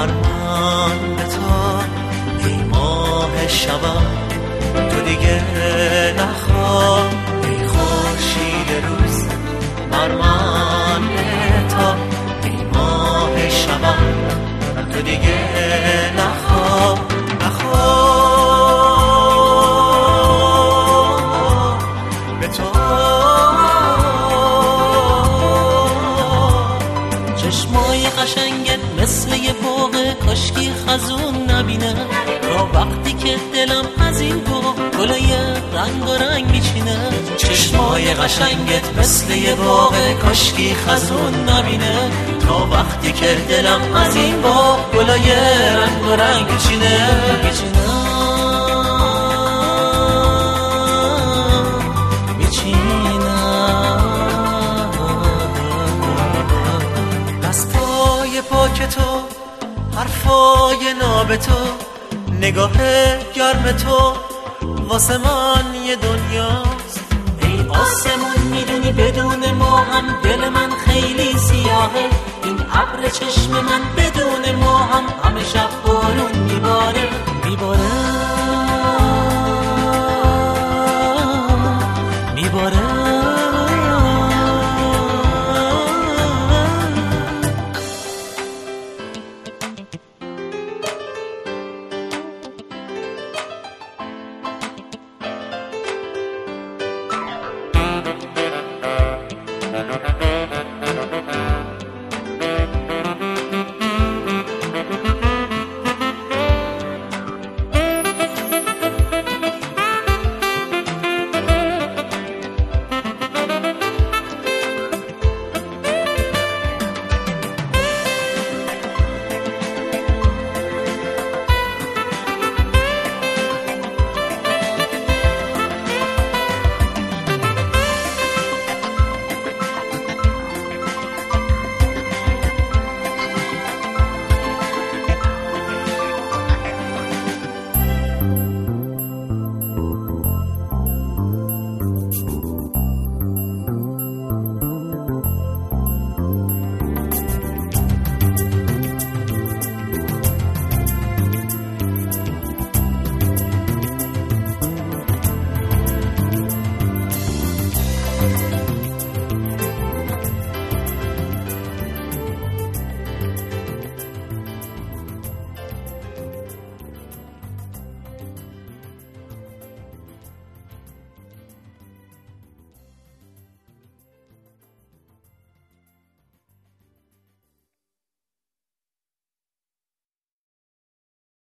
ارمان به تو ای ماه شبان، تو دیگه نخواه ای خورشید روز، ارمان به تو ای ماه شبان، تو دیگه نخواه به تو. چشمای قشنگت مثل یه باغ کاشکی خزون نبینه، تا وقتی که دلم از این گلای رنگ و رنگ میچینه. چشمای قشنگت مثل یه باغ کاشکی خزون نبینه، تا وقتی که دلم از این گلای رنگ و رنگ میچینه. دستای پاک تو، حرفای ناب تو، نگاه گرم تو واسه من یه دنیاست. ای آسمون میدونی بدون ما هم دل من خیلی سیاهه، این ابر چشم من بدون ما